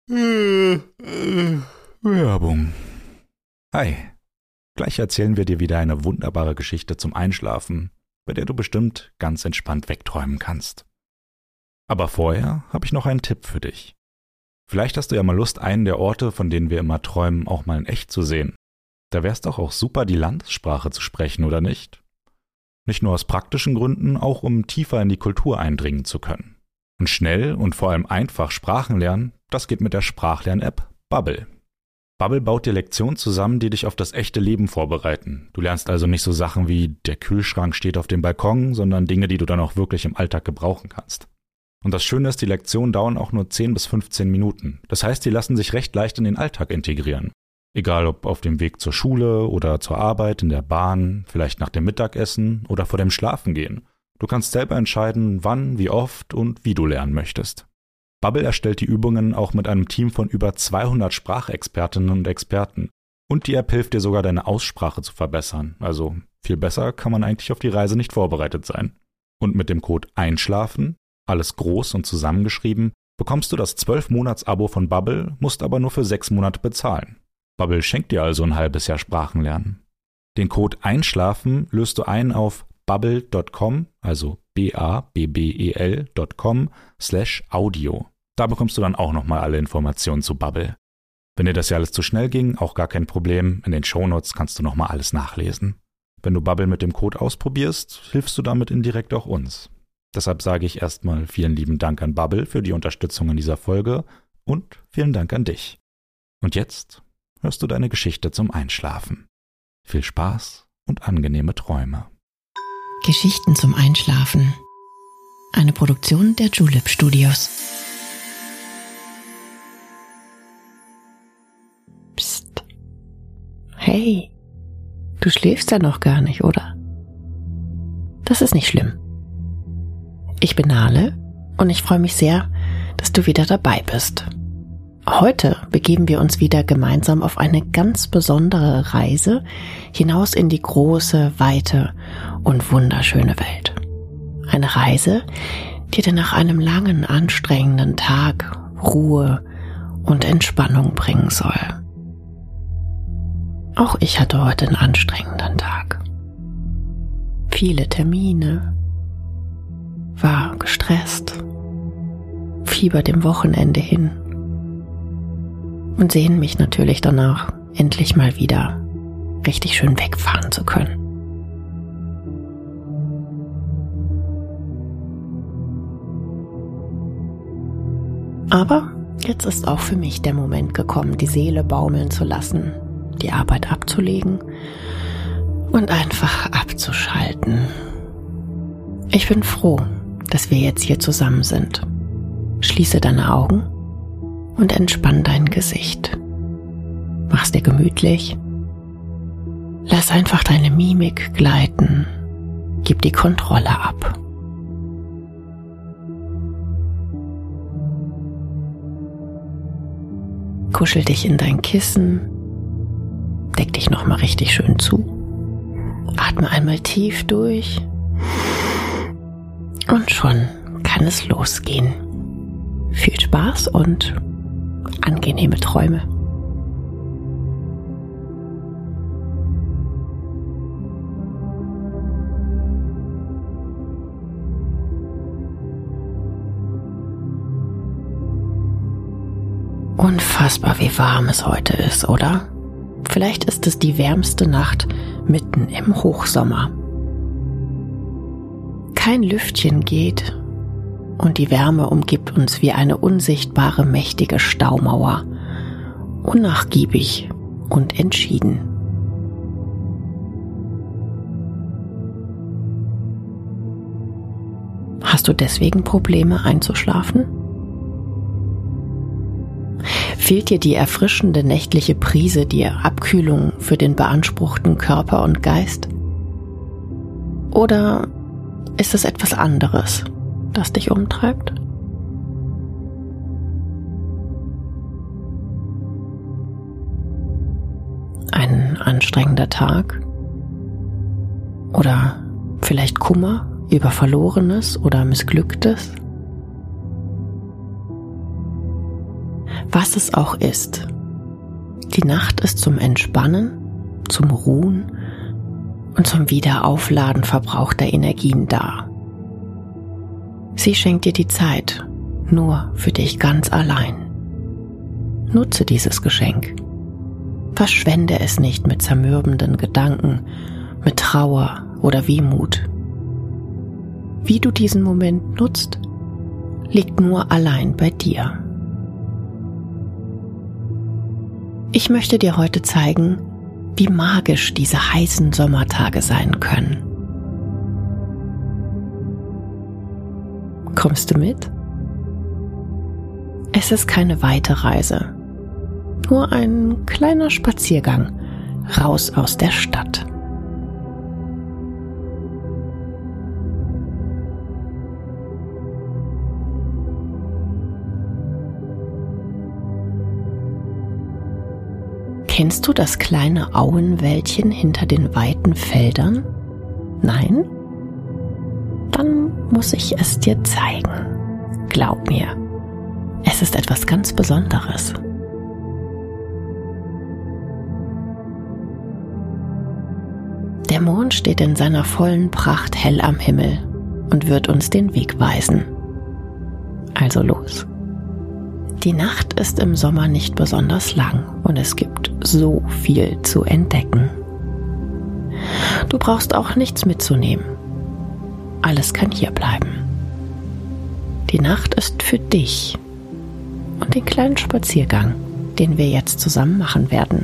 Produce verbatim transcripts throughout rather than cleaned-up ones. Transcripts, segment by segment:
Werbung. Hi. Gleich erzählen wir dir wieder eine wunderbare Geschichte zum Einschlafen, bei der du bestimmt ganz entspannt wegträumen kannst. Aber vorher habe ich noch einen Tipp für dich. Vielleicht hast du ja mal Lust, einen der Orte, von denen wir immer träumen, auch mal in echt zu sehen. Da wär's doch auch super, die Landessprache zu sprechen, oder nicht? Nicht nur aus praktischen Gründen, auch um tiefer in die Kultur eindringen zu können. Und schnell und vor allem einfach Sprachen lernen, das geht mit der Sprachlern-App Babbel. Babbel baut dir Lektionen zusammen, die dich auf das echte Leben vorbereiten. Du lernst also nicht so Sachen wie der Kühlschrank steht auf dem Balkon, sondern Dinge, die du dann auch wirklich im Alltag gebrauchen kannst. Und das Schöne ist, die Lektionen dauern auch nur zehn bis fünfzehn Minuten. Das heißt, die lassen sich recht leicht in den Alltag integrieren. Egal ob auf dem Weg zur Schule oder zur Arbeit, in der Bahn, vielleicht nach dem Mittagessen oder vor dem Schlafengehen. Du kannst selber entscheiden, wann, wie oft und wie du lernen möchtest. Babbel erstellt die Übungen auch mit einem Team von über zweihundert Sprachexpertinnen und Experten. Und die App hilft dir sogar, deine Aussprache zu verbessern. Also viel besser kann man eigentlich auf die Reise nicht vorbereitet sein. Und mit dem Code EINSCHLAFEN, alles groß und zusammengeschrieben, bekommst du das zwölf Monats Abo von Babbel, musst aber nur für sechs Monate bezahlen. Babbel schenkt dir also ein halbes Jahr Sprachenlernen. Den Code EINSCHLAFEN löst du ein auf babbel Punkt com, also b a b b e l Punkt com slash audio. Da bekommst du dann auch nochmal alle Informationen zu Babbel. Wenn dir das ja alles zu schnell ging, auch gar kein Problem, in den Shownotes kannst du nochmal alles nachlesen. Wenn du Babbel mit dem Code ausprobierst, hilfst du damit indirekt auch uns. Deshalb sage ich erstmal vielen lieben Dank an Babbel für die Unterstützung in dieser Folge und vielen Dank an dich. Und jetzt hörst du deine Geschichte zum Einschlafen. Viel Spaß und angenehme Träume. Geschichten zum Einschlafen. Eine Produktion der Julep Studios. Psst. Hey, du schläfst ja noch gar nicht, oder? Das ist nicht schlimm. Ich bin Nale und ich freue mich sehr, dass du wieder dabei bist. Heute begeben wir uns wieder gemeinsam auf eine ganz besondere Reise hinaus in die große, weite und wunderschöne Welt. Eine Reise, die dir nach einem langen, anstrengenden Tag Ruhe und Entspannung bringen soll. Auch ich hatte heute einen anstrengenden Tag. Viele Termine, war gestresst, fieber dem Wochenende hin und sehne mich natürlich danach, endlich mal wieder richtig schön wegfahren zu können. Aber jetzt ist auch für mich der Moment gekommen, die Seele baumeln zu lassen, die Arbeit abzulegen und einfach abzuschalten. Ich bin froh, dass wir jetzt hier zusammen sind. Schließe deine Augen und entspann dein Gesicht. Mach's dir gemütlich. Lass einfach deine Mimik gleiten. Gib die Kontrolle ab. Kuschel dich in dein Kissen. Deck dich nochmal richtig schön zu. Atme einmal tief durch. Und schon kann es losgehen. Viel Spaß und angenehme Träume. Unfassbar, wie warm es heute ist, oder? Vielleicht ist es die wärmste Nacht mitten im Hochsommer. Kein Lüftchen geht und die Wärme umgibt uns wie eine unsichtbare, mächtige Staumauer, unnachgiebig und entschieden. Hast du deswegen Probleme einzuschlafen? Fehlt dir die erfrischende nächtliche Brise, die Abkühlung für den beanspruchten Körper und Geist? Oder ist es etwas anderes, das dich umtreibt? Ein anstrengender Tag? Oder vielleicht Kummer über Verlorenes oder Missglücktes? Was es auch ist. Die Nacht ist zum Entspannen, zum Ruhen und zum Wiederaufladen verbrauchter Energien da. Sie schenkt dir die Zeit, nur für dich ganz allein. Nutze dieses Geschenk. Verschwende es nicht mit zermürbenden Gedanken, mit Trauer oder Wehmut. Wie du diesen Moment nutzt, liegt nur allein bei dir. Ich möchte dir heute zeigen, wie magisch diese heißen Sommertage sein können. Kommst du mit? Es ist keine weite Reise, nur ein kleiner Spaziergang raus aus der Stadt. Kennst du das kleine Auenwäldchen hinter den weiten Feldern? Nein? Dann muss ich es dir zeigen. Glaub mir, es ist etwas ganz Besonderes. Der Mond steht in seiner vollen Pracht hell am Himmel und wird uns den Weg weisen. Also los. Die Nacht ist im Sommer nicht besonders lang und es gibt so viel zu entdecken. Du brauchst auch nichts mitzunehmen. Alles kann hier bleiben. Die Nacht ist für dich und den kleinen Spaziergang, den wir jetzt zusammen machen werden.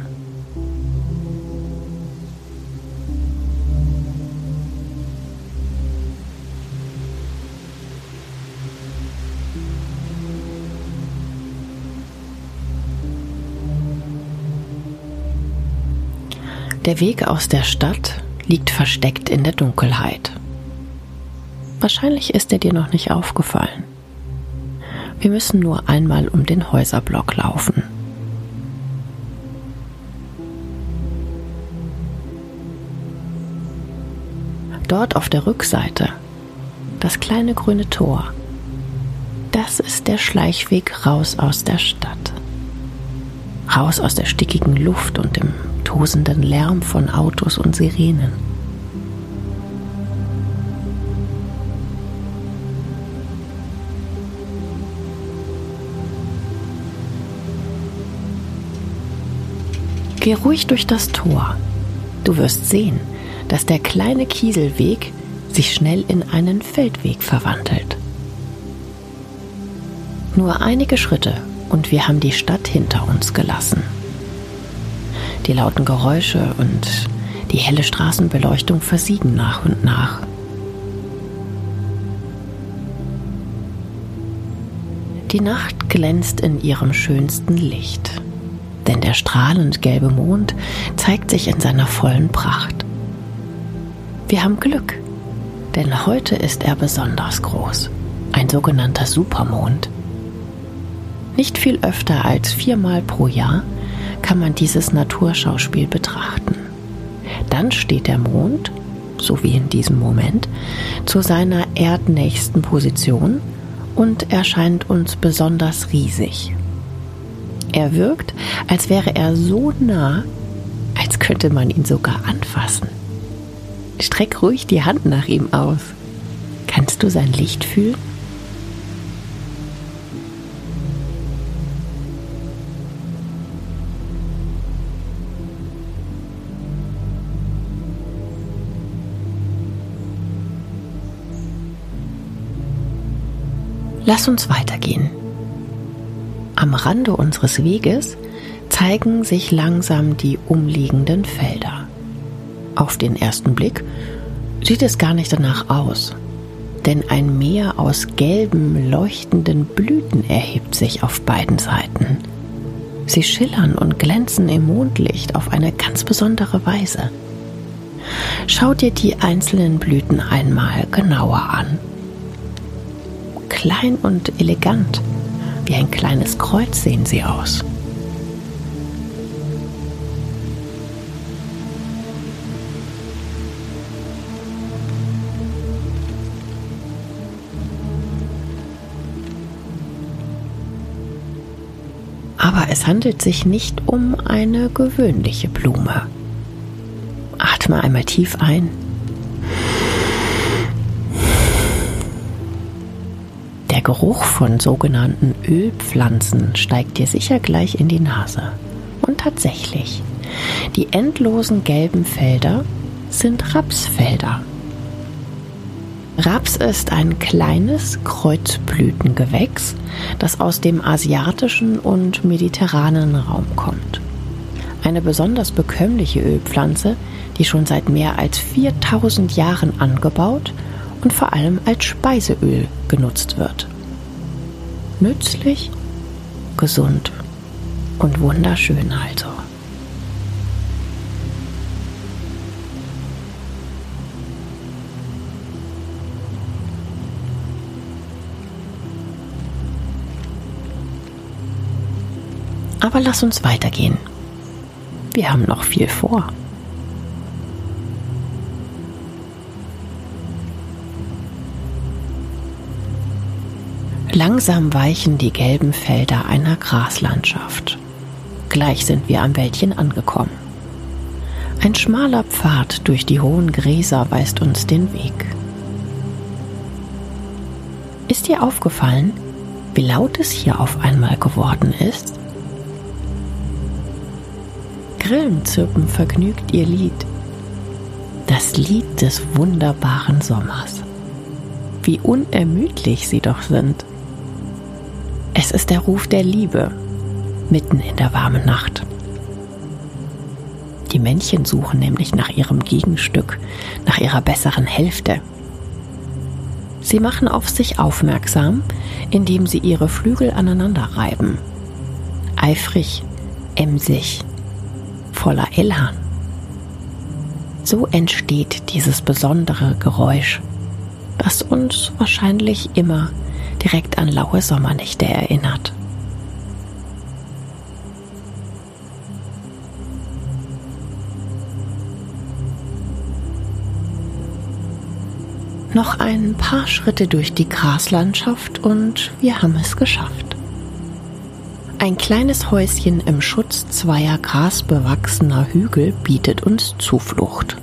Der Weg aus der Stadt liegt versteckt in der Dunkelheit. Wahrscheinlich ist er dir noch nicht aufgefallen. Wir müssen nur einmal um den Häuserblock laufen. Dort auf der Rückseite, das kleine grüne Tor, das ist der Schleichweg raus aus der Stadt. Raus aus der stickigen Luft und dem tosenden Lärm von Autos und Sirenen. Geh ruhig durch das Tor. Du wirst sehen, dass der kleine Kieselweg sich schnell in einen Feldweg verwandelt. Nur einige Schritte und wir haben die Stadt hinter uns gelassen. Die lauten Geräusche und die helle Straßenbeleuchtung versiegen nach und nach. Die Nacht glänzt in ihrem schönsten Licht, denn der strahlend gelbe Mond zeigt sich in seiner vollen Pracht. Wir haben Glück, denn heute ist er besonders groß, ein sogenannter Supermond. Nicht viel öfter als viermal pro Jahr kann man dieses Naturschauspiel betrachten. Dann steht der Mond, so wie in diesem Moment, zu seiner erdnächsten Position und erscheint uns besonders riesig. Er wirkt, als wäre er so nah, als könnte man ihn sogar anfassen. Streck ruhig die Hand nach ihm aus. Kannst du sein Licht fühlen? Lass uns weitergehen. Am Rande unseres Weges zeigen sich langsam die umliegenden Felder. Auf den ersten Blick sieht es gar nicht danach aus, denn ein Meer aus gelben, leuchtenden Blüten erhebt sich auf beiden Seiten. Sie schillern und glänzen im Mondlicht auf eine ganz besondere Weise. Schau dir die einzelnen Blüten einmal genauer an. Klein und elegant, wie ein kleines Kreuz sehen sie aus. Aber es handelt sich nicht um eine gewöhnliche Blume. Atme einmal tief ein. Der Geruch von sogenannten Ölpflanzen steigt dir sicher gleich in die Nase. Und tatsächlich, die endlosen gelben Felder sind Rapsfelder. Raps ist ein kleines Kreuzblütengewächs, das aus dem asiatischen und mediterranen Raum kommt. Eine besonders bekömmliche Ölpflanze, die schon seit mehr als viertausend Jahren angebaut und vor allem als Speiseöl genutzt wird. Nützlich, gesund und wunderschön also. Aber lass uns weitergehen. Wir haben noch viel vor. Langsam weichen die gelben Felder einer Graslandschaft. Gleich sind wir am Wäldchen angekommen. Ein schmaler Pfad durch die hohen Gräser weist uns den Weg. Ist dir aufgefallen, wie laut es hier auf einmal geworden ist? Grillen zirpen vergnügt ihr Lied. Das Lied des wunderbaren Sommers. Wie unermüdlich sie doch sind. Es ist der Ruf der Liebe, mitten in der warmen Nacht. Die Männchen suchen nämlich nach ihrem Gegenstück, nach ihrer besseren Hälfte. Sie machen auf sich aufmerksam, indem sie ihre Flügel aneinander reiben. Eifrig, emsig, voller Elan. So entsteht dieses besondere Geräusch, das uns wahrscheinlich immer direkt an laue Sommernächte erinnert. Noch ein paar Schritte durch die Graslandschaft und wir haben es geschafft. Ein kleines Häuschen im Schutz zweier grasbewachsener Hügel bietet uns Zuflucht.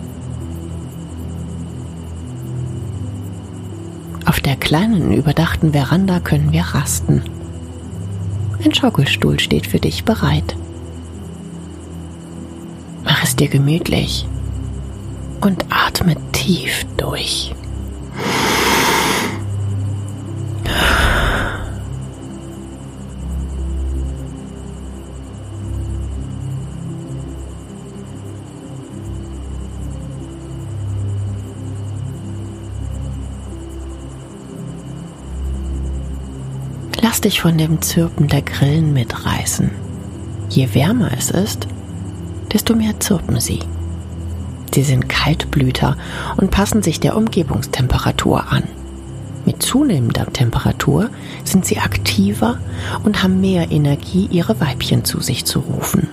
Auf der kleinen, überdachten Veranda können wir rasten. Ein Schaukelstuhl steht für dich bereit. Mach es dir gemütlich und atme tief durch. Lass dich von dem Zirpen der Grillen mitreißen. Je wärmer es ist, desto mehr zirpen sie. Sie sind Kaltblüter und passen sich der Umgebungstemperatur an. Mit zunehmender Temperatur sind sie aktiver und haben mehr Energie, ihre Weibchen zu sich zu rufen.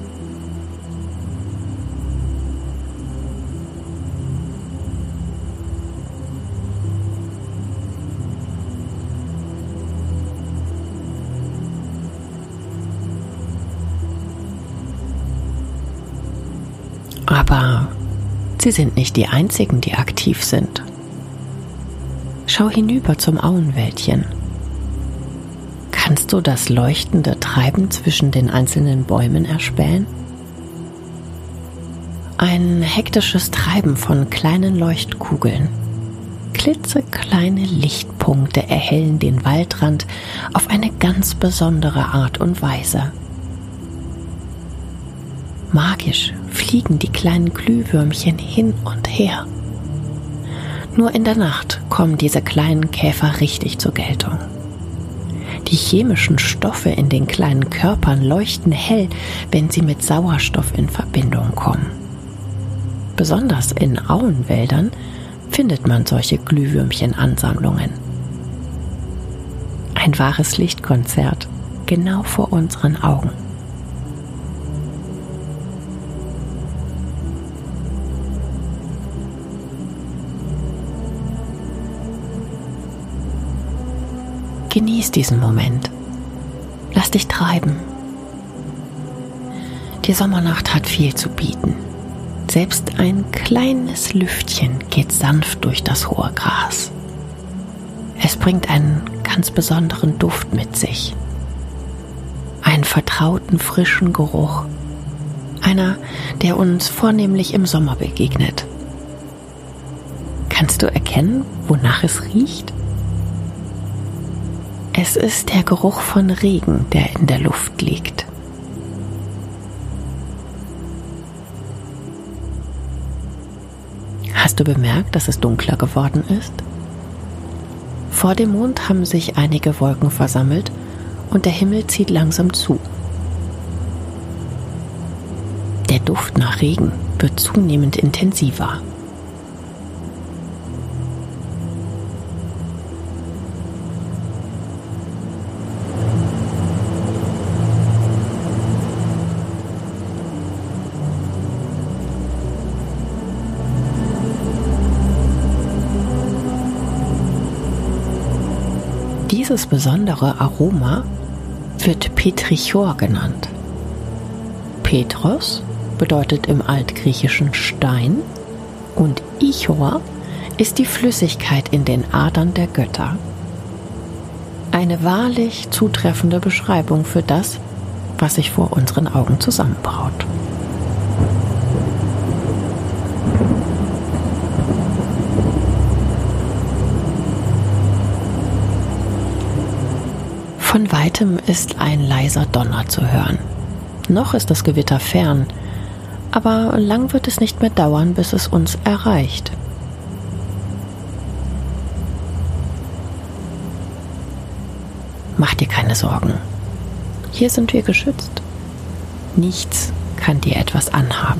Aber sie sind nicht die einzigen, die aktiv sind. Schau hinüber zum Auenwäldchen. Kannst du das leuchtende Treiben zwischen den einzelnen Bäumen erspähen? Ein hektisches Treiben von kleinen Leuchtkugeln. Klitzekleine Lichtpunkte erhellen den Waldrand auf eine ganz besondere Art und Weise. Magisch fliegen die kleinen Glühwürmchen hin und her. Nur in der Nacht kommen diese kleinen Käfer richtig zur Geltung. Die chemischen Stoffe in den kleinen Körpern leuchten hell, wenn sie mit Sauerstoff in Verbindung kommen. Besonders in Auenwäldern findet man solche Glühwürmchenansammlungen. Ein wahres Lichtkonzert, genau vor unseren Augen. Genieß diesen Moment. Lass dich treiben Die Sommernacht hat viel zu bieten. Selbst ein kleines Lüftchen geht sanft durch das hohe Gras. Es bringt einen ganz besonderen Duft mit sich. Einen vertrauten, frischen Geruch. Einer, der uns vornehmlich im Sommer begegnet. Kannst du erkennen, wonach es riecht? Es ist der Geruch von Regen, der in der Luft liegt. Hast du bemerkt, dass es dunkler geworden ist? Vor dem Mond haben sich einige Wolken versammelt und der Himmel zieht langsam zu. Der Duft nach Regen wird zunehmend intensiver. Dieses besondere Aroma wird Petrichor genannt. Petros bedeutet im Altgriechischen Stein und Ichor ist die Flüssigkeit in den Adern der Götter. Eine wahrlich zutreffende Beschreibung für das, was sich vor unseren Augen zusammenbraut. Von weitem ist ein leiser Donner zu hören. Noch ist das Gewitter fern, aber lang wird es nicht mehr dauern, bis es uns erreicht. Mach dir keine Sorgen. Hier sind wir geschützt. Nichts kann dir etwas anhaben.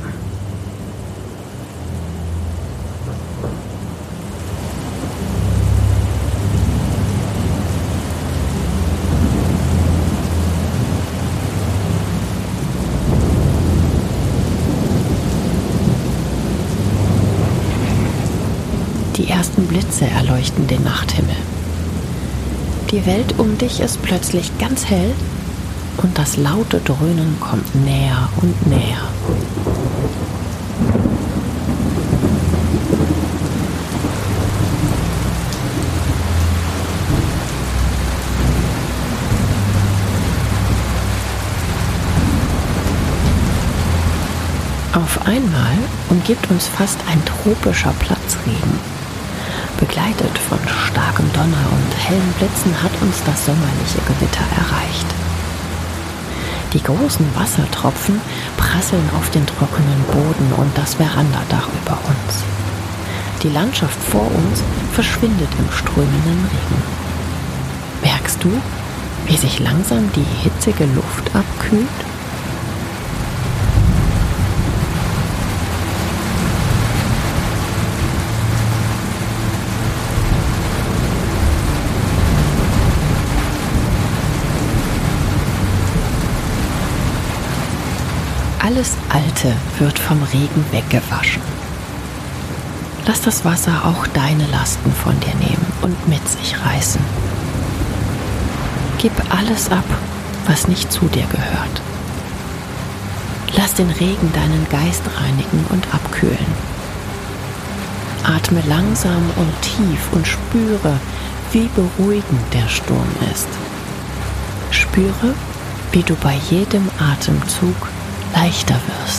Die ersten Blitze erleuchten den Nachthimmel. Die Welt um dich ist plötzlich ganz hell und das laute Dröhnen kommt näher und näher. Auf einmal umgibt uns fast ein tropischer Platzregen. Begleitet von starkem Donner und hellen Blitzen hat uns das sommerliche Gewitter erreicht. Die großen Wassertropfen prasseln auf den trockenen Boden und das Verandadach über uns. Die Landschaft vor uns verschwindet im strömenden Regen. Merkst du, wie sich langsam die hitzige Luft abkühlt? Alles Alte wird vom Regen weggewaschen. Lass das Wasser auch deine Lasten von dir nehmen und mit sich reißen. Gib alles ab, was nicht zu dir gehört. Lass den Regen deinen Geist reinigen und abkühlen. Atme langsam und tief und spüre, wie beruhigend der Sturm ist. Spüre, wie du bei jedem Atemzug leichter wirst.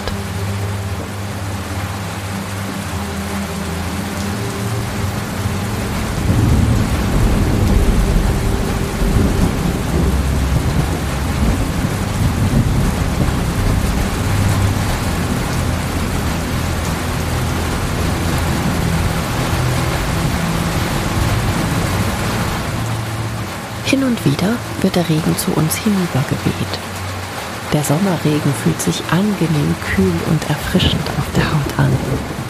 Hin und wieder wird der Regen zu uns hinübergeweht. Der Sommerregen fühlt sich angenehm kühl und erfrischend auf der Haut an.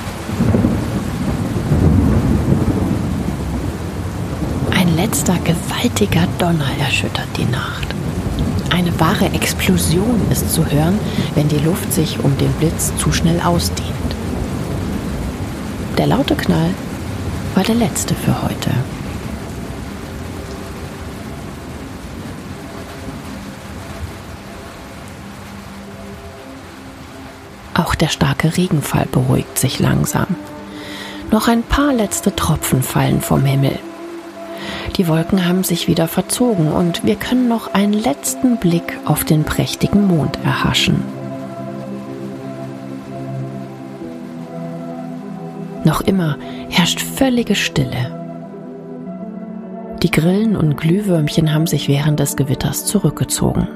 Ein letzter gewaltiger Donner erschüttert die Nacht. Eine wahre Explosion ist zu hören, wenn die Luft sich um den Blitz zu schnell ausdehnt. Der laute Knall war der letzte für heute. Auch der starke Regenfall beruhigt sich langsam. Noch ein paar letzte Tropfen fallen vom Himmel. Die Wolken haben sich wieder verzogen und wir können noch einen letzten Blick auf den prächtigen Mond erhaschen. Noch immer herrscht völlige Stille. Die Grillen und Glühwürmchen haben sich während des Gewitters zurückgezogen.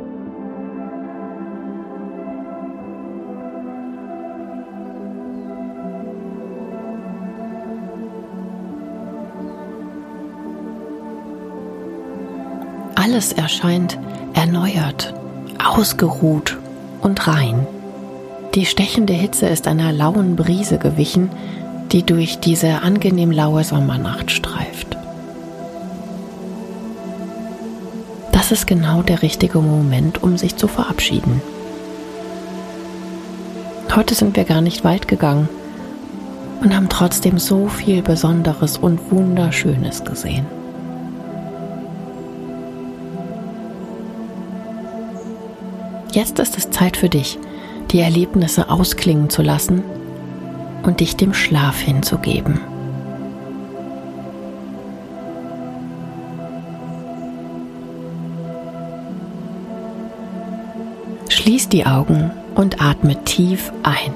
Alles erscheint erneuert, ausgeruht und rein. Die stechende Hitze ist einer lauen Brise gewichen, die durch diese angenehm laue Sommernacht streift. Das ist genau der richtige Moment, um sich zu verabschieden. Heute sind wir gar nicht weit gegangen und haben trotzdem so viel Besonderes und Wunderschönes gesehen. Jetzt ist es Zeit für dich, die Erlebnisse ausklingen zu lassen und dich dem Schlaf hinzugeben. Schließ die Augen und atme tief ein.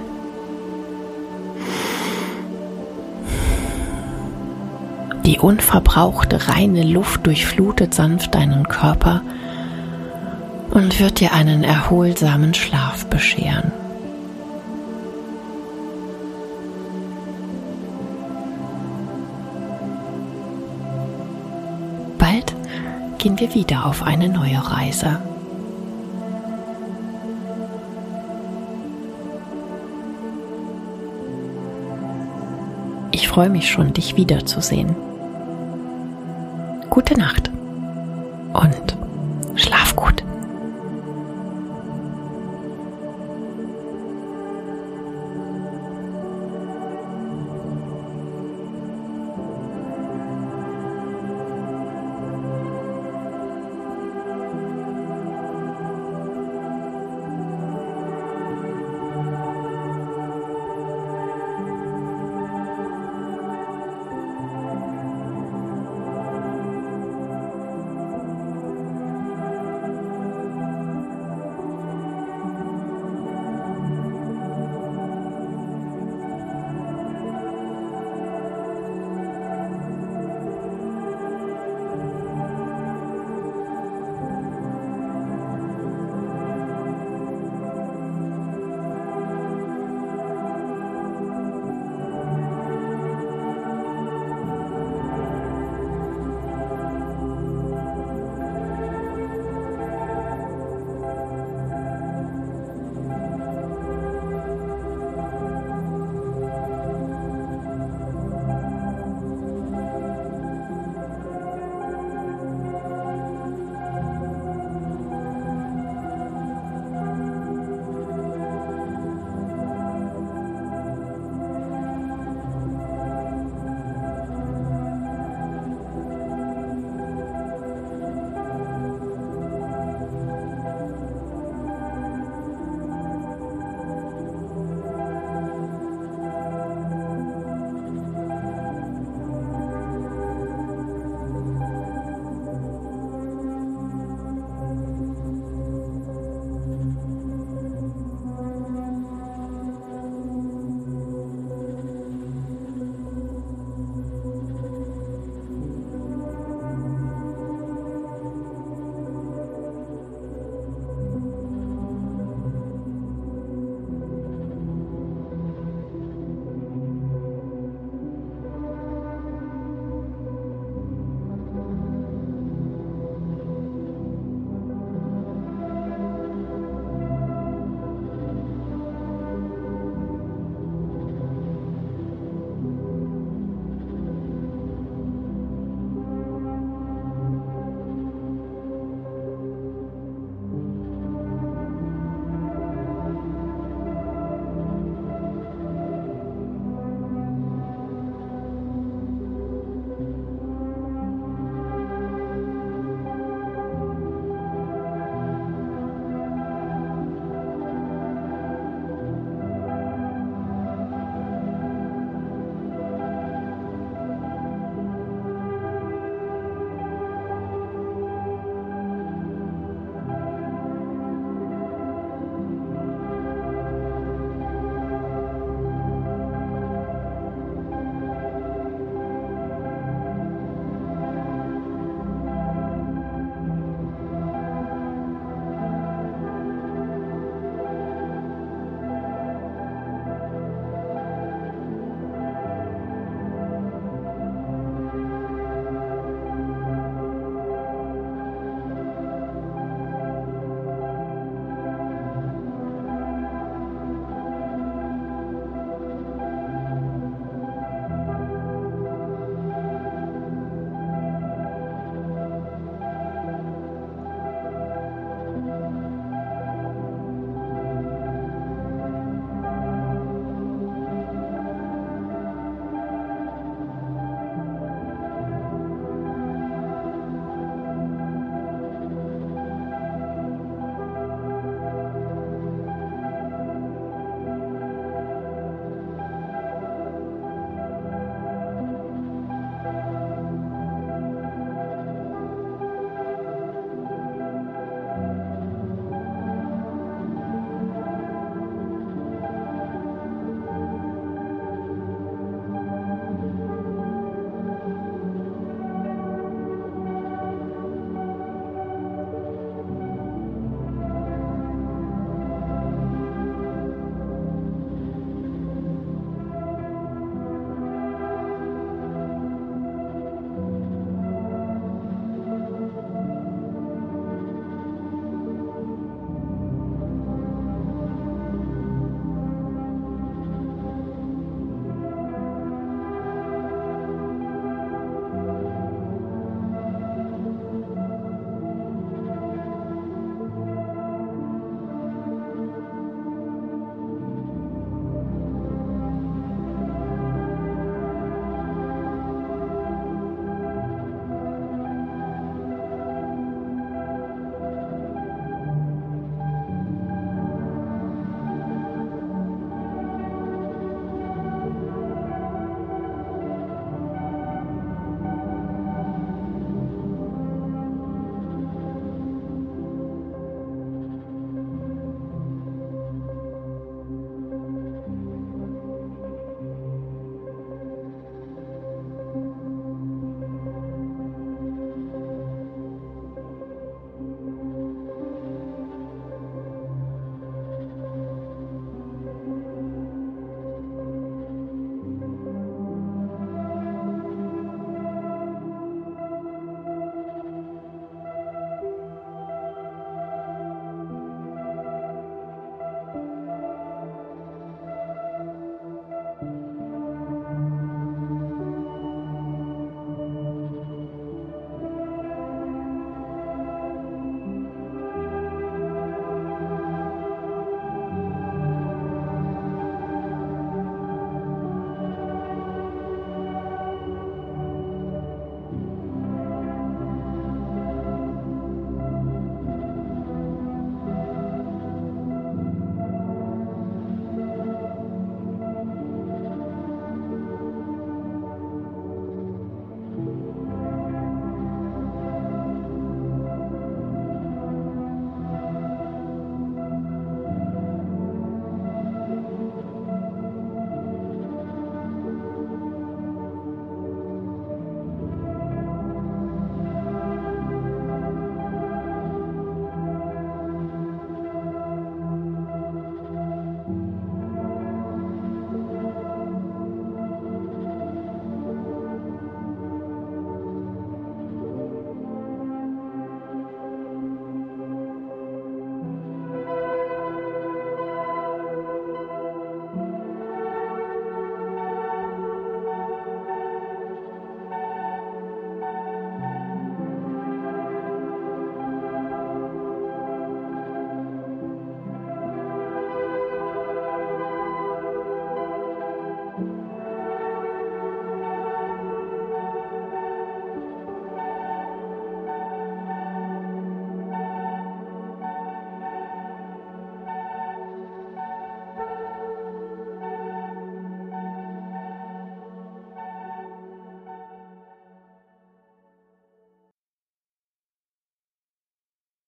Die unverbrauchte, reine Luft durchflutet sanft deinen Körper und wird dir einen erholsamen Schlaf bescheren. Bald gehen wir wieder auf eine neue Reise. Ich freue mich schon, dich wiederzusehen. Gute Nacht.